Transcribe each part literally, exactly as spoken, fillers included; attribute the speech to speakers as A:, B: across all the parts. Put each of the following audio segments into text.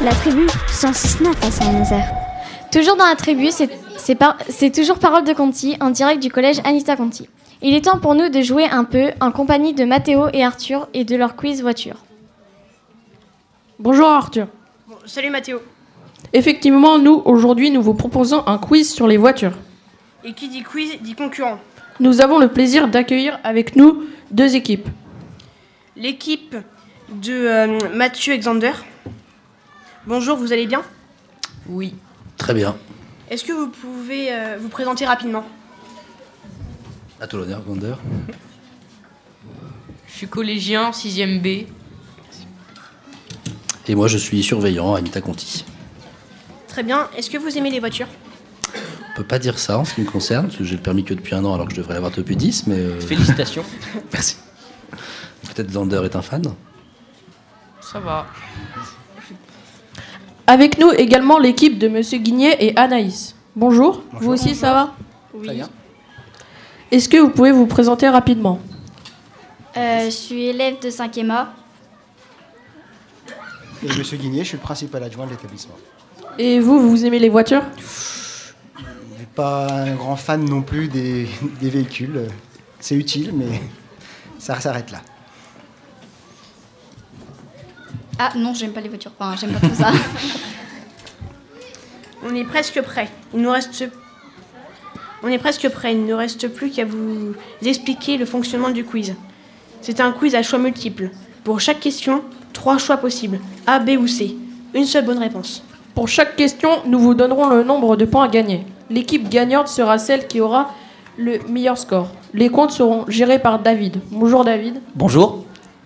A: La tribu cent six neuf à Saint-Nazaire.
B: Toujours dans la tribu, c'est, c'est, par, c'est toujours Parole de Conti, en direct du collège Anita Conti. Il est temps pour nous de jouer un peu en compagnie de Mathéo et Arthur et de leur quiz voiture.
C: Bonjour Arthur.
D: Bon, salut Mathéo.
C: Effectivement, nous, aujourd'hui, nous vous proposons un quiz sur les voitures.
D: Et qui dit quiz dit concurrent.
C: Nous avons le plaisir d'accueillir avec nous deux équipes.
D: L'équipe de euh, Mathieu Alexander. Bonjour, vous allez bien ?
E: Oui.
F: Très bien.
D: Est-ce que vous pouvez euh, vous présenter rapidement ?
F: À tout l'honneur, Alexander.
E: Je suis collégien, sixième B.
F: Et moi, je suis surveillant à Anita Conti.
D: Très bien. Est-ce que vous aimez les voitures ?
F: On peut pas dire ça en ce qui me concerne, parce que j'ai le permis que depuis un an alors que je devrais l'avoir depuis dix, mais... Euh...
E: Félicitations.
F: Merci. Peut-être Zander est un fan ?
E: Ça va.
C: Avec nous également l'équipe de Monsieur Guignet et Anaïs. Bonjour.
F: Bonjour.
C: Vous aussi,
D: Bonjour.
C: ça va ?
D: Oui.
F: Très bien.
C: Est-ce que vous pouvez vous présenter rapidement ?
A: Euh, je suis élève de cinquième A.
G: Et Monsieur Guignet, je suis le principal adjoint de l'établissement.
C: Et vous, vous aimez les voitures ?
G: Je ne suis pas un grand fan non plus des, des véhicules. C'est utile, mais ça s'arrête là.
A: Ah non, j'aime pas les voitures. Enfin, j'aime pas tout ça.
D: On est presque prêt. Il nous reste... On est presque prêt. Il ne reste plus qu'à vous expliquer le fonctionnement du quiz. C'est un quiz à choix multiples. Pour chaque question, trois choix possibles. A, B ou C. Une seule bonne réponse.
C: Pour chaque question, nous vous donnerons le nombre de points à gagner. L'équipe gagnante sera celle qui aura le meilleur score. Les comptes seront gérés par David. Bonjour David.
F: Bonjour.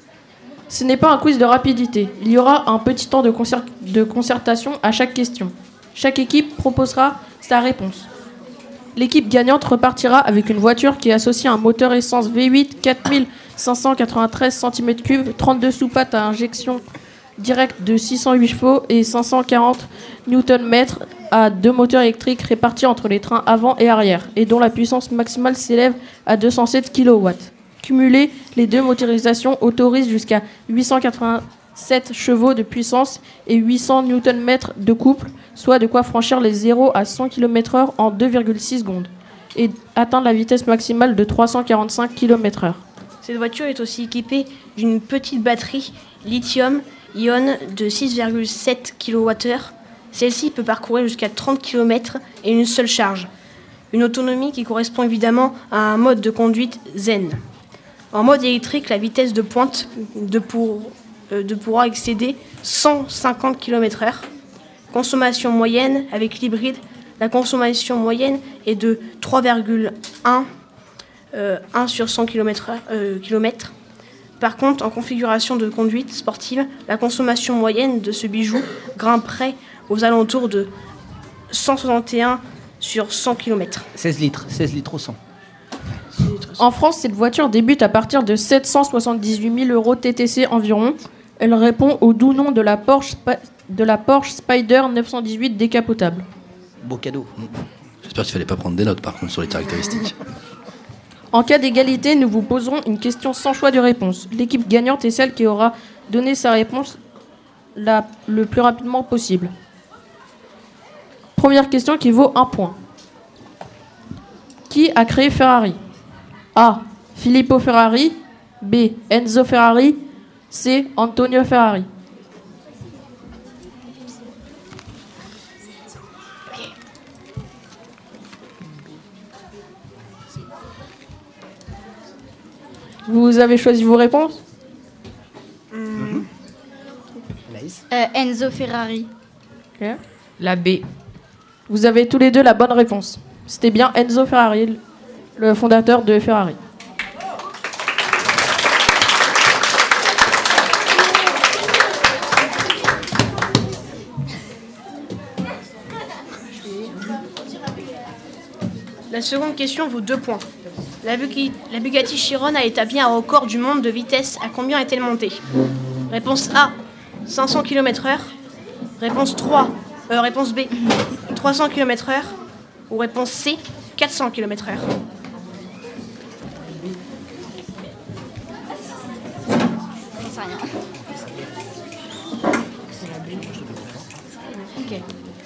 C: Ce n'est pas un quiz de rapidité. Il y aura un petit temps de, concer- de concertation à chaque question. Chaque équipe proposera sa réponse. L'équipe gagnante repartira avec une voiture qui associe un moteur essence V huit quatre mille cinq cent quatre-vingt-treize centimètres cubes, trente-deux soupapes à injection directe de six cent huit chevaux et cinq cent quarante newton-mètres à deux moteurs électriques répartis entre les trains avant et arrière et dont la puissance maximale s'élève à deux cent sept kilowatts. Cumulés, les deux motorisations autorisent jusqu'à huit cent quatre-vingt-sept chevaux de puissance et huit cents newton-mètres de couple, soit de quoi franchir les zéro à cent kilomètres heure en deux virgule six secondes et atteindre la vitesse maximale de trois cent quarante-cinq kilomètres heure.
D: Cette voiture est aussi équipée d'une petite batterie lithium-ion de six virgule sept kilowattheures. Celle-ci peut parcourir jusqu'à trente kilomètres et une seule charge. Une autonomie qui correspond évidemment à un mode de conduite zen. En mode électrique, la vitesse de pointe de, pour, euh, de pourra excéder cent cinquante kilomètres heure. Consommation moyenne avec l'hybride, la consommation moyenne est de trois virgule un euh, un sur cent kilomètres. Euh, kilomètres. Par contre, en configuration de conduite sportive, la consommation moyenne de ce bijou grimperait aux alentours de cent soixante et un sur cent kilomètres.
E: seize litres, seize litres au cent.
C: En France, cette voiture débute à partir de sept cent soixante-dix-huit mille euros T T C environ. Elle répond au doux nom de la Porsche, Sp- de la Porsche Spider neuf cent dix-huit décapotable.
E: Beau cadeau.
F: J'espère qu'il fallait pas prendre des notes par contre sur les caractéristiques.
C: En cas d'égalité, nous vous poserons une question sans choix de réponse. L'équipe gagnante est celle qui aura donné sa réponse la, le plus rapidement possible. Première question qui vaut un point. Qui a créé Ferrari ? A. Filippo Ferrari. B. Enzo Ferrari. C. Antonio Ferrari. Vous avez choisi vos réponses ?
G: Anaïs ?
A: Euh, Enzo Ferrari.
C: Ok.
E: La B.
C: Vous avez tous les deux la bonne réponse. C'était bien Enzo Ferrari, le fondateur de Ferrari.
D: La seconde question vaut deux points. La Bugatti, la Bugatti Chiron a établi un record du monde de vitesse. À combien est-elle montée ? Réponse A, cinq cents kilomètres heure. Réponse trois, euh, réponse B, trois cents kilomètres heure. Ou réponse C, quatre cents kilomètres heure.
A: J'en sais rien.
D: Ok.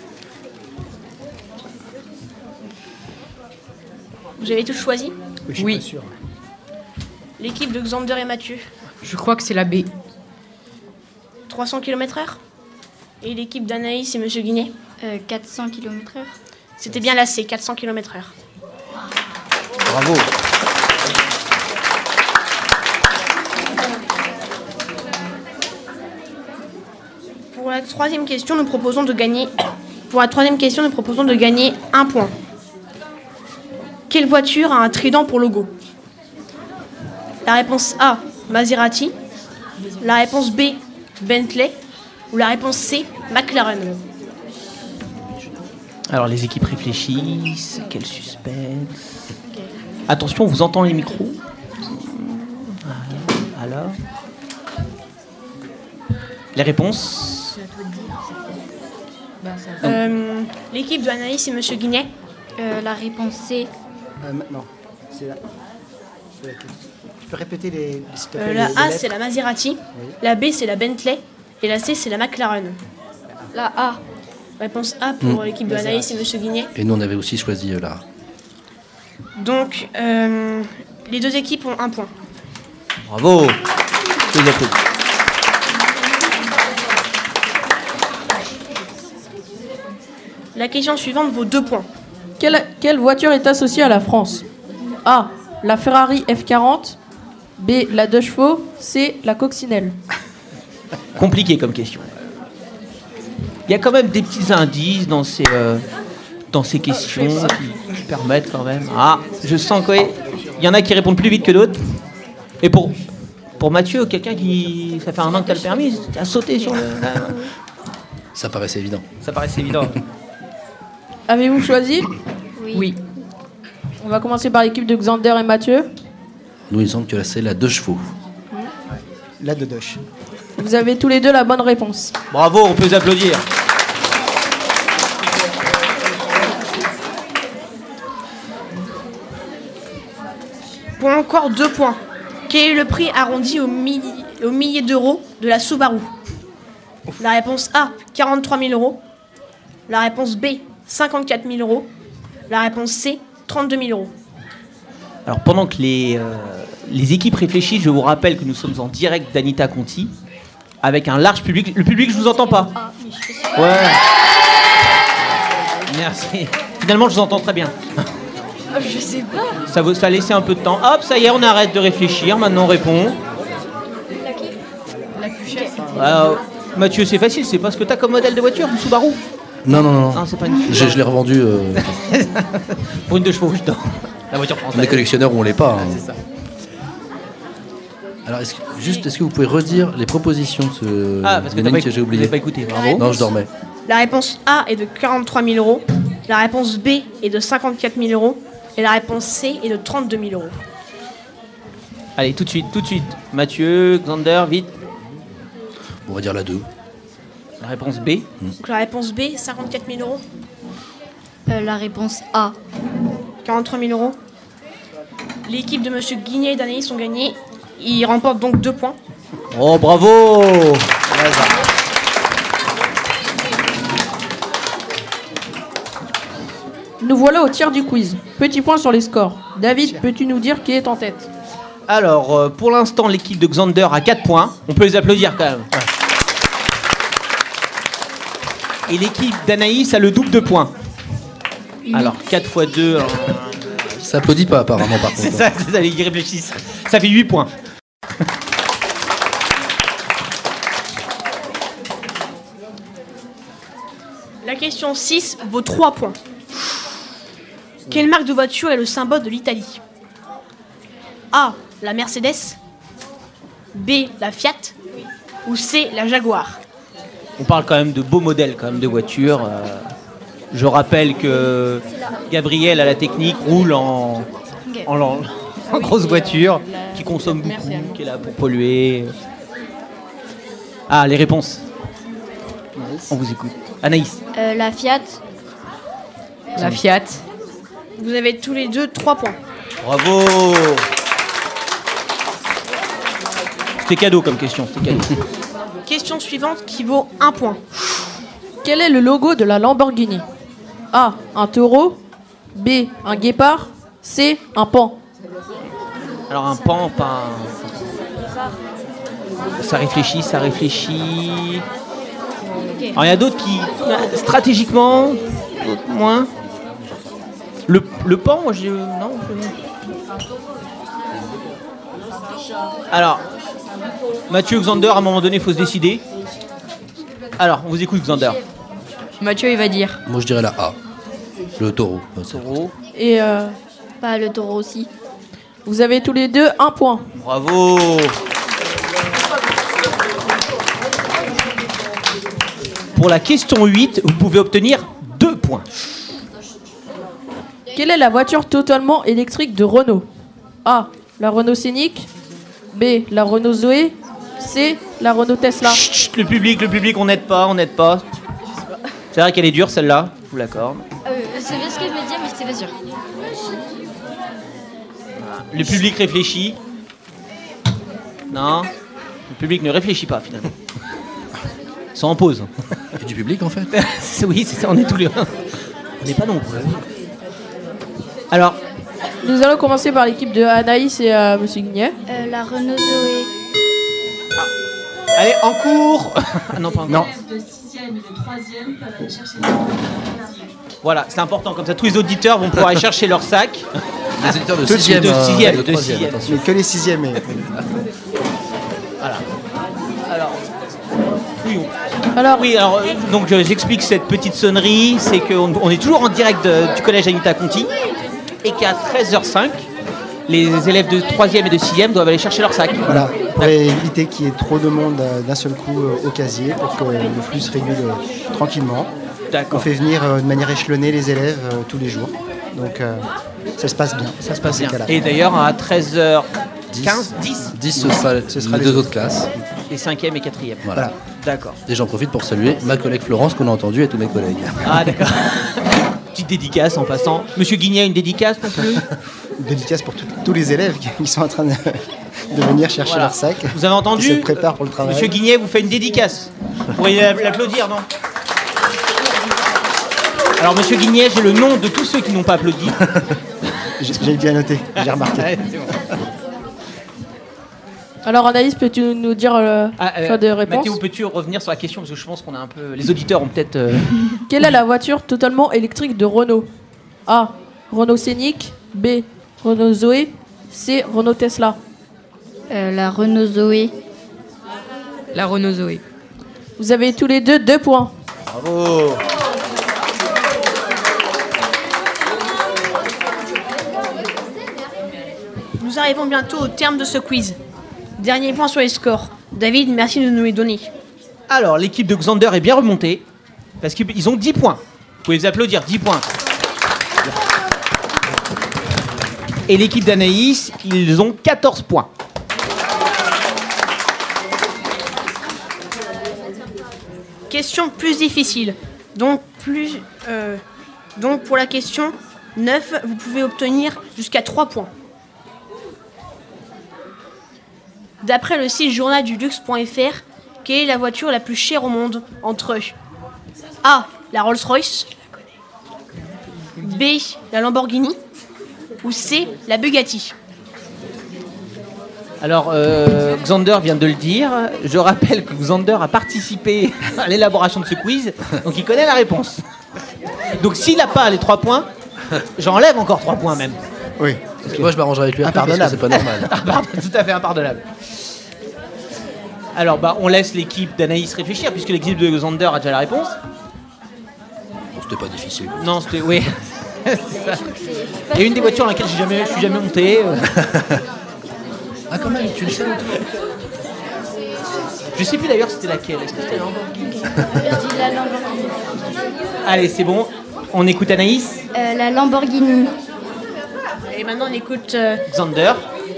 D: Vous avez tous choisi?
G: Je suis
E: Oui.
G: pas sûr.
D: L'équipe de Xander et Mathieu,
E: Je crois que c'est la B.
D: trois cents kilomètres heure. Et l'équipe d'Anaïs et Monsieur Guinet,
A: Euh, quatre cents kilomètres heure.
D: c'était bien la C, quatre cents kilomètres heure.
E: Bravo.
D: Pour la troisième question, nous proposons de gagner. Pour la troisième question, nous proposons de gagner un point. Quelle voiture a un trident pour logo? La réponse A, Maserati. La réponse B, Bentley. Ou la réponse C, McLaren.
E: Alors les équipes réfléchissent. Quel suspense. Attention, on vous entend les micros. Alors. Les réponses.
D: Euh, L'équipe de Anaïs et Monsieur Guinet.
A: Euh, la réponse C.
G: Euh, non, c'est la... c'est la- Tu peux répéter les... s'il te plaît,
D: Euh,
G: les-
D: la
G: les
D: A,
G: lettres
D: c'est la Maserati.
G: Oui.
D: La B, c'est la Bentley. Et la C, c'est la McLaren.
A: La A.
D: Réponse A pour
F: Mm.
D: l'équipe de Anaïs et Monsieur Guinet.
F: Et nous, on avait aussi choisi euh, la.
D: Donc, euh, les deux équipes ont un point.
E: Bravo. Je les applaudis.
D: La question suivante vaut deux points.
C: Quelle, quelle voiture est associée à la France? A. La Ferrari F quarante. B. La deux chevaux. C. La coccinelle.
E: Compliqué comme question. Il y a quand même des petits indices dans ces, euh, dans ces questions qui, qui permettent quand même. Ah, je sens qu'il y en a qui répondent plus vite que d'autres. Et pour, pour Mathieu, quelqu'un qui. Ça fait un an que tu as le permis, tu as sauté sur le.
F: Ça paraissait évident.
E: Ça paraissait évident.
C: Avez-vous choisi?
A: Oui.
C: On va commencer par l'équipe de Xander et Mathieu.
F: Nous, il semble que là, c'est la deux chevaux.
G: La Dodoche.
C: Vous avez tous les deux la bonne réponse.
E: Bravo, on peut les applaudir.
D: Pour encore deux points. Quel est le prix arrondi au, milli- au millier d'euros de la Subaru? La réponse A, quarante-trois mille euros. La réponse B, cinquante-quatre mille euros. La réponse C, trente-deux mille euros.
E: Alors pendant que les, euh, les équipes réfléchissent, je vous rappelle que nous sommes en direct d'Anita Conti avec un large public. Le public, je vous entends pas. Ouais. Merci. Finalement, je vous entends très bien.
A: Je sais pas.
E: Ça, vous- ça a laissé un peu de temps. Hop, ça y est, on arrête de réfléchir. Maintenant, on répond. Euh, Mathieu, c'est facile. C'est pas ce que t'as comme modèle de voiture, une Subaru?
F: Non, non, non.
E: Non, c'est pas une
F: Je,
E: Subaru.
F: je l'ai revendu. Euh,
E: Pour une deux chevaux, je dors. La voiture
F: on est
E: française.
F: collectionneurs ou on l'est pas. hein.
E: C'est ça.
F: Alors, est-ce que- juste, est-ce que vous pouvez redire les propositions de ce...
E: Ah, parce que
F: Il y en
E: t'as
F: a
E: pas,
F: une que j'ai
E: vous
F: oublié.
E: avez pas écouté. Bravo.
F: Non, je dormais.
D: La réponse A est de quarante-trois mille euros. La réponse B est de cinquante-quatre mille euros. Et la réponse C est de trente-deux mille euros.
E: Allez, tout de suite, tout de suite. Mathieu, Xander, vite.
F: On va dire la deux.
E: La réponse B.
D: Donc la réponse B, cinquante-quatre mille euros.
A: Euh, la réponse A.
D: quarante-trois mille euros. L'équipe de Monsieur Guinet et d'Anaïs ont gagné. Ils remportent donc deux points.
E: Oh, bravo.
C: Nous voilà au tiers du quiz. Petit point sur les scores. David, peux-tu nous dire qui est en tête?
E: Alors, euh, pour l'instant, l'équipe de Xander a quatre points. On peut les applaudir quand même. Et l'équipe d'Anaïs a le double de points. Alors, quatre fois deux, euh,
F: Ça applaudit pas, apparemment, par contre.
E: c'est ça, c'est ça, ils réfléchissent. Ça fait huit points.
D: La question six vaut trois points. Quelle marque de voiture est le symbole de l'Italie? A. La Mercedes. B. La Fiat. Ou C. La Jaguar.
E: On parle quand même de beaux modèles quand même de voitures. euh. Je rappelle que Gabriel à la technique roule en, en, en- en grosse voiture qui consomme beaucoup, qui est là pour polluer. Ah, les réponses. On vous écoute. Anaïs.
A: Euh, la Fiat.
E: La Fiat.
D: Vous avez tous les deux trois points.
E: Bravo. C'était cadeau comme question. C'était cadeau.
D: Question suivante qui vaut un point.
C: Quel est le logo de la Lamborghini? A. Un taureau. B. Un guépard. C. Un pan.
E: Alors un pan, pas un... Ça réfléchit, ça réfléchit. Alors il y a d'autres qui, stratégiquement, d'autres moins. Le, le pan, moi je... Non, je... Alors, Mathieu, Xander, à un moment donné, il faut se décider. Alors, on vous écoute, Xander.
H: Mathieu, il va dire.
F: Moi, je dirais la A. Le taureau.
E: Taureau.
C: Et euh,
A: Pas le taureau aussi.
C: vous avez tous les deux un point.
E: Bravo. Pour la question huit, vous pouvez obtenir deux points.
C: Quelle est la voiture totalement électrique de Renault? A. La Renault Scénic. B. La Renault Zoé. C. La Renault Tesla.
E: Chut, chut, le public, le public, on n'aide pas, on n'aide pas. C'est vrai qu'elle est dure celle-là, je vous l'accorde.
A: Euh, c'est bien ce que je me disais, mais c'était pas sûr.
E: Le public réfléchit. Non, le public ne réfléchit pas finalement. Ils sont en pause.
F: Et du public, en fait.
E: Oui, c'est ça, on est tous les... On n'est pas nombreux. Alors,
C: Nous allons commencer par l'équipe de Anaïs et euh, Monsieur Guignet.
A: Euh, la Renault Zoé.
E: allez, en cours. Ah non, pas encore.
G: Non.
E: Voilà, c'est important, comme ça tous les auditeurs vont pouvoir aller chercher leur sac.
F: Les éditeurs de
E: Tout de suite,
F: sixième.
E: de
F: euh,
E: sixième,
F: de
E: de
F: troisième,
E: sixième.
F: attention.
G: Mais que les sixièmes. Et...
E: Alors, oui, on-
C: Alors,
E: oui, alors euh, donc euh, j'explique cette petite sonnerie, c'est qu'on on est toujours en direct de- du collège Anita Conti et qu'à treize heures cinq, les élèves de troisième et de sixième doivent aller chercher leur sac.
G: Voilà, pour éviter qu'il y ait trop de monde euh, d'un seul coup euh, au casier, pour que le flux se régule euh, tranquillement. On
E: D'accord.
G: fait venir euh, de manière échelonnée les élèves euh, tous les jours. Donc euh, ça se passe bien.
E: Ça se passe
G: Ces
E: bien.
G: cas-là.
E: Et d'ailleurs, à treize heures quinze, dix,
F: dix, ce sera,
G: Ce sera
F: les
G: les
F: deux
G: autres.
F: autres classes.
E: les cinquième et quatrième.
F: Voilà.
G: Voilà.
E: D'accord.
F: Et j'en profite pour saluer ma collègue Florence qu'on a entendue et tous mes collègues.
E: Ah d'accord. Petite dédicace en passant. Monsieur Guignet, une dédicace non plus?
G: Une dédicace pour tout- tous les élèves qui qui sont en train de, de venir chercher
E: Voilà.
G: leur sac.
E: Vous avez
G: Qui
E: entendu?
G: se préparent pour le travail.
E: Monsieur Guignet vous fait une dédicace. Vous pourriez l'applaudir, non? Alors Monsieur Guignet, j'ai le nom de tous ceux qui n'ont pas applaudi.
G: J'ai j'ai bien noté, j'ai remarqué.
E: Ouais, c'est bon.
C: alors Anaïs, peux-tu nous dire le
E: Ah, euh,
C: choix de réponse?
E: Mathéo, peux-tu revenir sur la question parce que je pense qu'on a un peu, les auditeurs ont peut-être. euh,
C: Quelle est la voiture totalement électrique de Renault? A. Renault Scénic. B. Renault Zoé. C. Renault Tesla.
A: Euh, la Renault Zoé.
H: La Renault Zoé.
C: Vous avez tous les deux deux points.
E: Bravo.
D: Nous arrivons bientôt au terme de ce quiz. Dernier point sur les scores. David, merci de nous les donner.
E: Alors l'équipe de Xander est bien remontée parce qu'ils ont dix points. Vous pouvez les applaudir, dix points. Et l'équipe d'Anaïs, ils ont quatorze points.
D: Question plus difficile. Donc, plus, euh, donc pour la question neuf, vous pouvez obtenir jusqu'à trois points. D'après le site journal du luxe point f r, quelle est la voiture la plus chère au monde entre A. La Rolls-Royce, B. La Lamborghini ou C. La Bugatti?
E: Alors, euh, Xander vient de le dire. Je rappelle que Xander a participé à l'élaboration de ce quiz, donc il connaît la réponse. Donc s'il n'a pas les trois points, j'enlève encore trois points même.
G: Oui.
F: Parce que moi, je m'arrangerai avec lui après parce que c'est pas normal.
E: Ah, pardon, tout à fait impardonnable. Alors, bah, on laisse l'équipe d'Anaïs réfléchir, puisque l'équipe de Xander a déjà la réponse.
F: Bon, c'était pas difficile.
E: Non, c'était... Oui. C'est ça. Il y a une des voitures dans laquelle j'ai jamais, je suis jamais monté. euh.
F: Ah, quand même, tu le sais.
E: Je sais plus d'ailleurs c'était laquelle. Est-ce que c'était la Lamborghini?
A: Je dis la Lamborghini.
E: Allez, c'est bon. On écoute Anaïs,
A: Euh, la Lamborghini.
D: Et maintenant, on écoute... euh,
E: Xander.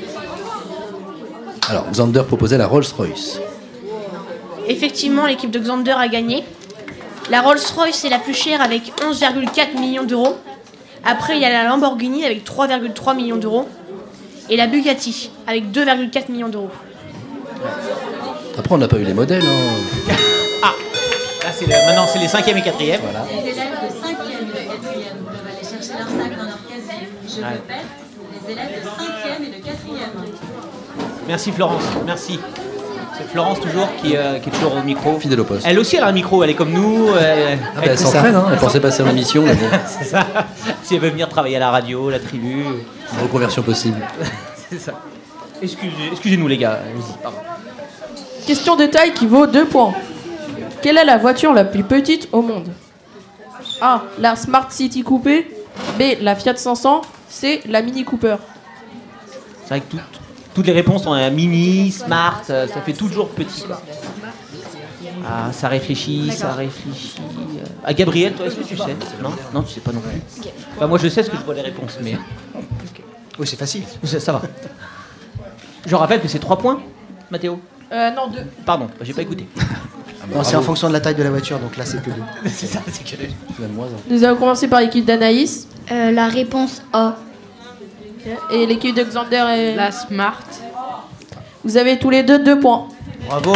F: Alors, Xander proposait la Rolls-Royce.
D: Effectivement, l'équipe de Xander a gagné. La Rolls-Royce est la plus chère avec onze virgule quatre millions d'euros. Après, il y a la Lamborghini avec trois virgule trois millions d'euros. Et la Bugatti avec deux virgule quatre millions d'euros.
F: Après, on n'a pas eu les modèles. Hein.
E: Ah, là c'est le- maintenant, c'est les cinquièmes et quatrièmes.
F: Voilà.
I: Les élèves de cinquième et de quatrième doivent aller chercher leur sac dans leur casier. Je
E: Ouais.
I: répète, les élèves de cinquième et de quatrième.
E: Merci Florence, merci. C'est Florence toujours qui, euh, qui est toujours au micro.
F: Fidèle au poste.
E: Elle aussi, elle a un micro, elle est comme nous. Elle,
F: Ah bah, elle s'entraîne, hein. Elle pensait passer en émission, mais bon,
E: C'est ça. Si elle veut venir travailler à la radio, la tribu.
F: reconversion possible.
E: C'est ça. Excusez, excusez-nous les gars. Allez-y, pardon.
C: Question de taille qui vaut deux points. Quelle est la voiture la plus petite au monde? A. La Smart City Coupé. B. La Fiat cinq cents. C. La Mini Cooper.
E: C'est vrai que toutes, toutes les réponses sont un mini, smart, ça, ça fait toujours petit. Quoi. Ah, ça réfléchit, ça réfléchit. Ah, Gabriel, toi, est-ce que tu sais? Non, non, tu sais pas non plus. Enfin, moi, je sais ce que je vois les réponses, mais
G: Oui, c'est facile.
E: ça, ça va. Je rappelle que c'est trois points, Mathéo.
C: Euh, non, deux.
E: Pardon, j'ai pas écouté.
G: Non, c'est en fonction de la taille de la voiture, donc là, c'est que deux.
E: C'est ça, c'est que.
F: Même moins, hein.
C: Nous allons commencer par l'équipe d'Anaïs.
A: Euh, la réponse A.
C: Et l'équipe de Xander et...
H: La Smart.
C: Vous avez tous les deux deux points.
E: Bravo.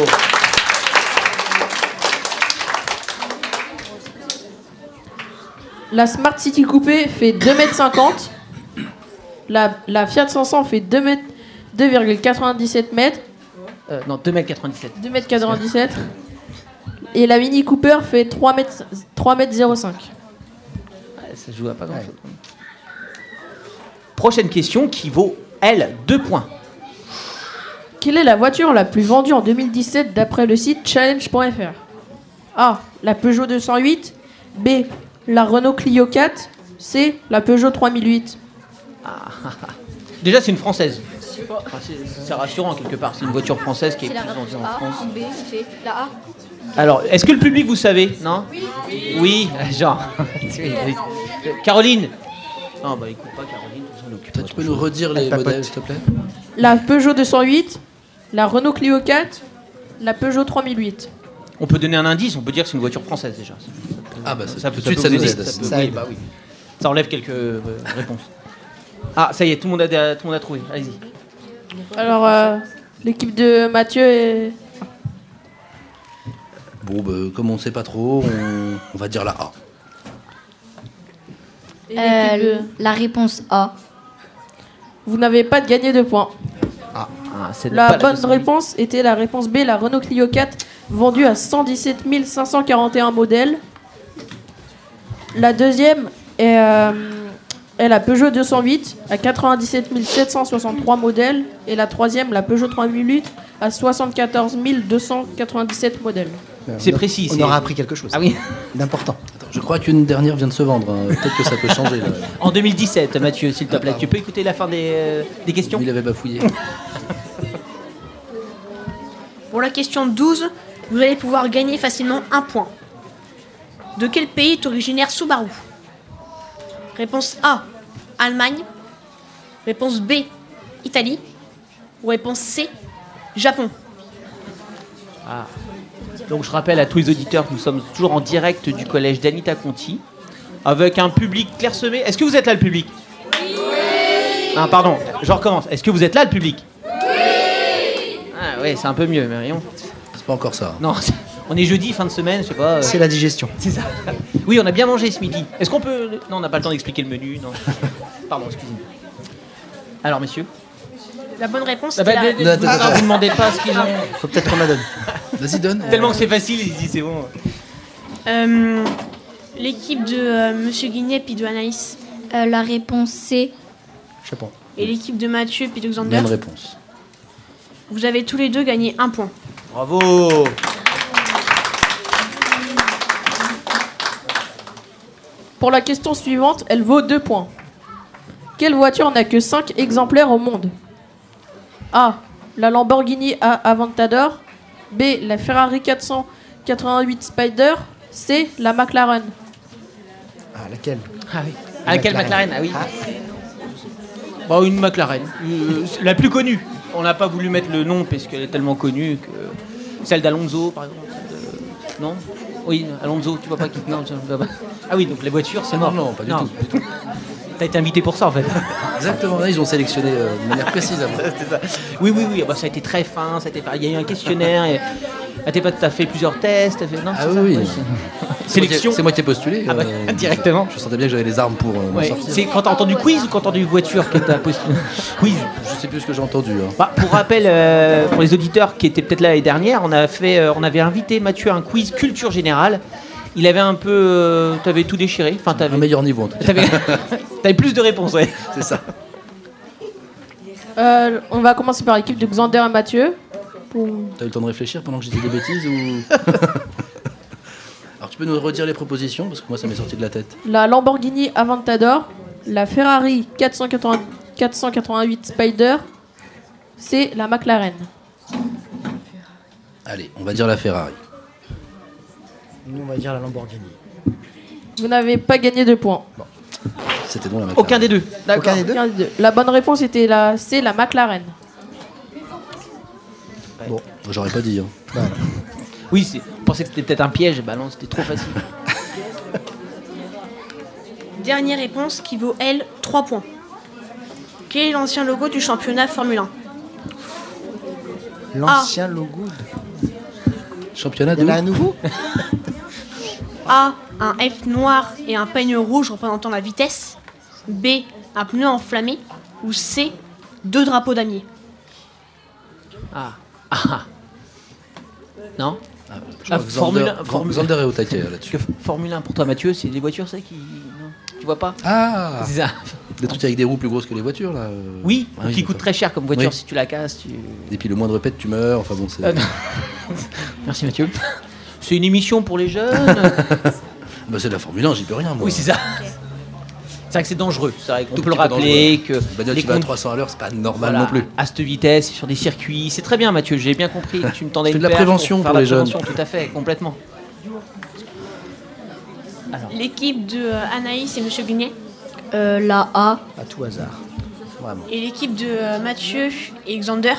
C: La Smart City Coupé fait deux mètres cinquante. La, la Fiat cinq cents fait deux mètres, deux virgule quatre-vingt-dix-sept mètres.
E: Euh, non, deux mètres quatre-vingt-dix-sept.
C: deux mètres quatre-vingt-dix-sept. Et la Mini Cooper fait trois mètres, trois mètres zéro cinq.
E: Ouais, ça joue à pas grand-chose. Prochaine question qui vaut, elle, deux points.
C: Quelle est la voiture la plus vendue en deux mille dix-sept d'après le site challenge point f r? A. La Peugeot deux cent huit. B. La Renault Clio quatre. C. La Peugeot trois mille huit.
E: Déjà, c'est une française. Enfin, c'est, c'est rassurant quelque part. C'est une voiture française qui est
A: C'est la
E: plus vendue en
A: A,
E: France.
A: B, C, la A.
E: Alors, est-ce que le public, vous savez? Non? Oui. Oui, genre. Caroline? Non, bah écoute pas Caroline. tout ça, on occupe
F: Toi,
E: pas
F: tu
E: trop
F: peux nous
E: chose.
F: redire les
G: Elle papote.
F: modèles, s'il te plaît?
C: La Peugeot deux cent huit. La Renault Clio quatre. La Peugeot trois mille huit.
E: On peut donner un indice, on peut dire que c'est une voiture française déjà. Ça peut-
F: Ah bah, ça,
E: ça
F: tout
E: peut,
F: de suite,
E: ça
F: ça
E: peut
F: nous
E: vous
F: aide.
E: aider, ça peut-
G: Ça
E: oui,
G: aide.
E: bah oui. Ça enlève quelques euh, réponses. Ah, ça y est, tout le monde a, tout le monde a trouvé. Allez-y.
C: Alors, euh, l'équipe de Mathieu et...
F: Bon, bah, comme on sait pas trop, on, on va dire la A.
C: et l'équipe
A: Euh,
C: de-
A: la réponse A.
C: Vous n'avez pas de gagné de points.
E: Ah, c'est
C: La
E: pas
C: bonne
E: deux cent huit.
C: réponse était la réponse B, la Renault Clio quatre, vendue à cent dix-sept mille cinq cent quarante et un modèles. La deuxième est, euh, est la Peugeot deux cent huit à quatre-vingt-dix-sept mille sept cent soixante-trois modèles. Et la troisième, la Peugeot trois mille huit à soixante-quatorze mille deux cent quatre-vingt-dix-sept modèles.
E: C'est
G: On a-
E: précis,
G: On
E: c'est-
G: aura appris quelque chose
E: Ah oui.
G: d'important.
F: Attends, je crois qu'une dernière vient de se vendre. hein. Peut-être que ça peut changer. Là.
E: En deux mille dix-sept, Mathieu, s'il te
F: Ah,
E: plaît.
F: pardon.
E: Tu peux écouter la fin des, euh, des questions?
F: Il avait bafouillé.
D: Pour la question douze, vous allez pouvoir gagner facilement un point. De quel pays est originaire Subaru? Réponse A, Allemagne. Réponse B, Italie. Ou réponse C, Japon.
E: Ah. Donc je rappelle à tous les auditeurs que nous sommes toujours en direct du collège d'Anita Conti, avec un public clairsemé. Est-ce que vous êtes là, le public? Oui. Ah, pardon, je recommence. Est-ce que vous êtes là, le public? Oui. Ah ouais, c'est un peu mieux, mais rien.
F: C'est pas encore ça.
E: Non, c'est- on est jeudi, fin de semaine, je sais pas. euh,
G: C'est la digestion.
E: C'est ça. Oui, on a bien mangé ce midi. Est-ce qu'on peut... Non, on n'a pas le temps d'expliquer le menu, non. Pardon, excusez-moi. Alors, messieurs?
D: La bonne réponse
E: Ah
D: est
E: bah,
D: la...
E: de- de-
F: Attends, attends.
E: ah, vous demandez pas ce qu'ils ont...
G: Faut peut-être qu'on la donne.
F: Vas-y, donne.
E: Tellement que c'est facile, ils disent c'est bon.
D: Euh, l'équipe de euh, Monsieur Guinet puis de Anaïs.
A: Euh, la réponse C.
G: Je sais pas.
D: Et l'équipe de Mathieu puis de Xander.
F: Même réponse.
D: Vous avez tous les deux gagné un point.
E: Bravo.
C: Pour la question suivante, elle vaut deux points. Quelle voiture n'a que cinq exemplaires au monde? A. La Lamborghini A- Aventador. B. La Ferrari quatre cent quatre-vingt-huit Spider. C. La McLaren.
G: Ah, laquelle?
E: Ah oui. À laquelle McLaren? Ah oui. Bon, une McLaren. Euh, c'est la plus connue. On n'a pas voulu mettre le nom parce qu'elle est tellement connue que... Celle d'Alonso, par exemple. celle de- Non? Oui, Alonso, tu vois pas qui... Non, je vois pas. Ah oui, donc les voitures, c'est mort.
F: Non, non, pas du tout.
E: T'as été invité pour ça, en fait.
F: Exactement, là, ils ont sélectionné euh, de manière précise. avant.
E: C'est ça. Oui, oui, oui, bah, ça a été très fin, ça a été... il y a eu un questionnaire. Et... Ah, t'es pas, t'as fait plusieurs tests, t'as fait... Non,
F: Ah
E: c'est ça
F: oui, oui.
E: Sélection.
F: C'est moi qui ai postulé.
E: Ah bah,
F: euh,
E: directement.
F: Je sentais bien que j'avais les armes pour euh, m'en
E: Ouais.
F: sortir.
E: C'est quand t'as entendu quiz ou quand t'as entendu voiture que t'as postulé? Quiz.
F: Je sais plus ce que j'ai entendu. Hein.
E: Bah, pour rappel, euh, pour les auditeurs qui étaient peut-être là l'année dernière, on, a fait, euh, on avait invité Mathieu à un quiz culture générale. Il avait un peu... Euh, t'avais tout déchiré. Enfin, t'avais...
F: Un meilleur niveau en tout cas.
E: T'avais, t'avais plus de réponses, ouais.
F: C'est ça.
C: Euh, on va commencer par l'équipe de Xander et Mathieu. Pour...
F: T'as eu le temps de réfléchir pendant que je disais des bêtises ou... Alors tu peux nous redire les propositions parce que moi ça m'est sorti de la tête.
C: La Lamborghini Aventador, la Ferrari quatre cent quatre-vingts quatre cent quatre-vingt-huit Spider, c'est la McLaren.
F: Allez, on va dire la Ferrari.
G: Nous, on va dire la Lamborghini.
C: Vous n'avez pas gagné de points.
F: C'était donc la McLaren.
E: Aucun des deux.
G: Aucun des deux.
C: Aucun des deux. La bonne réponse était la, c'est la McLaren.
F: Bon, j'aurais pas dit. Hein.
G: Voilà.
E: Oui, c'est... on pensait que c'était peut-être un piège. Bah non, c'était trop facile.
D: Dernière réponse qui vaut, elle, trois points. Quel est l'ancien logo du championnat Formule un?
G: L'ancien logo. de-
F: Championnat
G: Il y
F: de...
G: en a un nouveau.
D: A. Un F noir et un peigne rouge représentant la vitesse. B. Un pneu enflammé. Ou C. Deux drapeaux damier.
E: Ah. Ah. Non
F: Ah, je crois
E: Ah,
F: que
E: Formule
F: Xander,
E: un, Formule-
F: Xander est au taquet
E: Parce
F: là-dessus.
E: que Formule un pour toi, Mathieu, c'est des voitures, ça qui. Non, tu vois pas
F: Ah,
E: C'est ça.
F: des trucs avec des roues plus grosses que les voitures là. euh.
E: Oui,
F: Ah oui,
E: qui coûte
F: d'accord.
E: très cher comme voiture.
F: Oui.
E: Si tu la casses, tu.
F: Et puis le moindre pet tu meurs. Enfin bon, c'est.
E: Ah, non. Merci Mathieu. C'est une émission pour les jeunes.
F: Bah, c'est de la Formule un, j'y peux rien moi.
E: Oui, c'est ça. C'est vrai que c'est dangereux. C'est vrai qu'on
F: Tout
E: peut le
F: petit peu
E: rappeler que
F: Une bagnole
E: les
F: qui va à
E: con-
F: trois cents à l'heure, c'est pas normal
E: voilà,
F: non plus.
E: à cette vitesse, sur des circuits, c'est très bien, Mathieu. J'ai bien compris. Tu me tendais
F: Je fais
E: une
F: de la
E: perche
F: prévention
E: faire
F: pour
E: la
F: les jeunes.
E: prévention, tout à fait, complètement.
D: L'équipe de euh, Anaïs et Monsieur Guignet.
A: Euh, la A.
G: À tout hasard. Vraiment.
D: Et l'équipe de euh, Mathieu et Xander.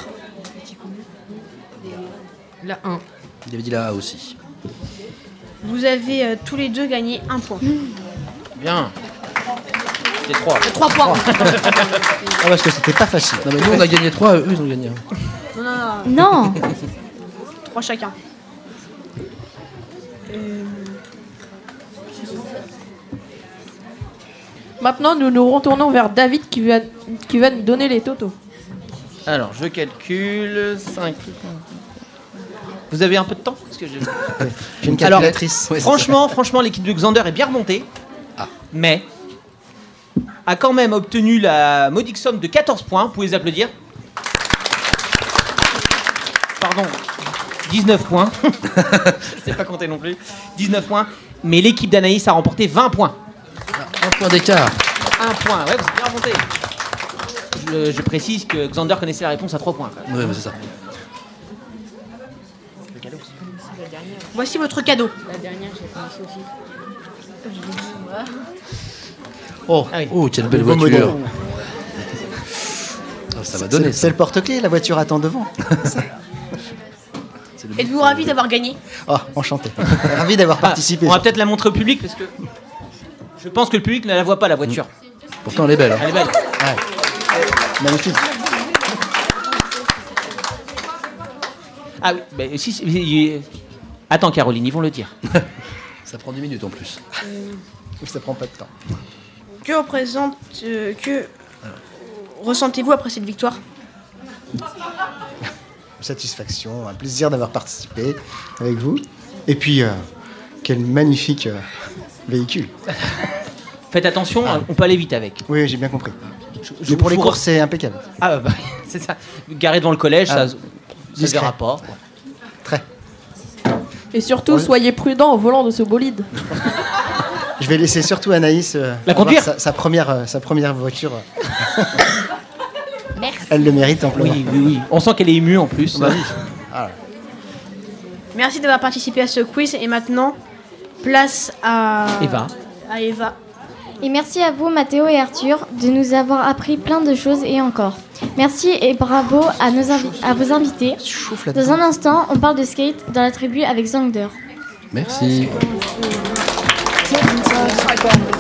H: La un.
F: Il avait dit la A aussi.
D: Vous avez euh, tous les deux gagné un point.
E: Bien. C'était trois.
D: Trois points.
G: Ah, parce que c'était pas facile.
F: Non mais nous on a gagné trois, eux ils ont gagné un.
D: Non, non, non.
B: Non.
D: Trois chacun. Euh,
C: Maintenant, nous nous retournons vers David qui va, qui va nous donner les totaux.
E: Alors, je calcule. cinq. Vous avez un peu de temps Parce que je...
G: J'ai une
E: Alors,
G: calculatrice.
F: Ouais, c'est
E: franchement, franchement, l'équipe de Xander est bien remontée.
F: Ah.
E: Mais a quand même obtenu la modique somme de quatorze points. Vous pouvez les applaudir. Pardon. dix-neuf points. Je sais pas compter non plus. dix-neuf points. Mais l'équipe d'Anaïs a remporté vingt points.
F: Un point d'écart.
E: Un point. Ouais, vous êtes bien remonté. Je, je précise que Xander connaissait la réponse à trois points.
F: Ouais, mais c'est ça.
D: Voici votre cadeau.
G: Oh,
E: Ah oui.
F: Oh, quelle belle
G: beau
F: voiture.
G: modèle.
F: Ah, ça va
G: C'est-
F: donner
G: C'est
F: ça.
G: le porte-clés, la voiture attend devant.
F: C'est le-
D: Êtes-vous ravi d'avoir gagné?
G: Oh, enchanté. Ravi d'avoir
E: Ah,
G: participé.
E: on va peut-être la montrer au public parce que je pense que le public ne la voit pas, la voiture.
F: Pourtant elle est belle. hein.
E: Elle est belle.
G: Magnifique.
E: Ah oui, bah, si, si, si- attends Caroline, ils vont le dire.
F: Ça prend dix minutes en plus.
G: Ça prend pas de temps.
D: Que représente. euh, que ressentez-vous après cette victoire?
G: Satisfaction, un plaisir d'avoir participé avec vous. Et puis, euh, quel magnifique euh, véhicule.
E: Faites attention, on peut aller vite avec.
G: Oui, j'ai bien compris.
E: Je-
G: Mais pour les
E: vous-
G: courses, c'est impeccable.
E: Ah bah, c'est ça. Garé devant le collège,
G: Ah,
E: ça ne
G: discret.
E: verra pas.
G: Très.
C: Et surtout,
G: Ouais.
C: soyez prudents au volant de ce bolide.
G: Je vais laisser surtout Anaïs euh,
E: La
G: avoir
E: conduire.
G: sa, sa première, euh, sa première voiture.
A: Merci.
G: Elle le mérite amplement.
E: Oui, oui, oui. On sent qu'elle est émue en plus.
G: Bah oui. Ah,
D: Merci d'avoir participé à ce quiz. Et maintenant, place à.
E: Eva.
D: À Eva.
B: Et merci à vous, Mathéo et Arthur, de nous avoir appris plein de choses et encore. Merci et bravo à, nos invi- à vos invités.
G: chouffe
B: Dans
G: là-dedans.
B: un instant, on parle de skate dans la tribu avec Xander.
F: Merci.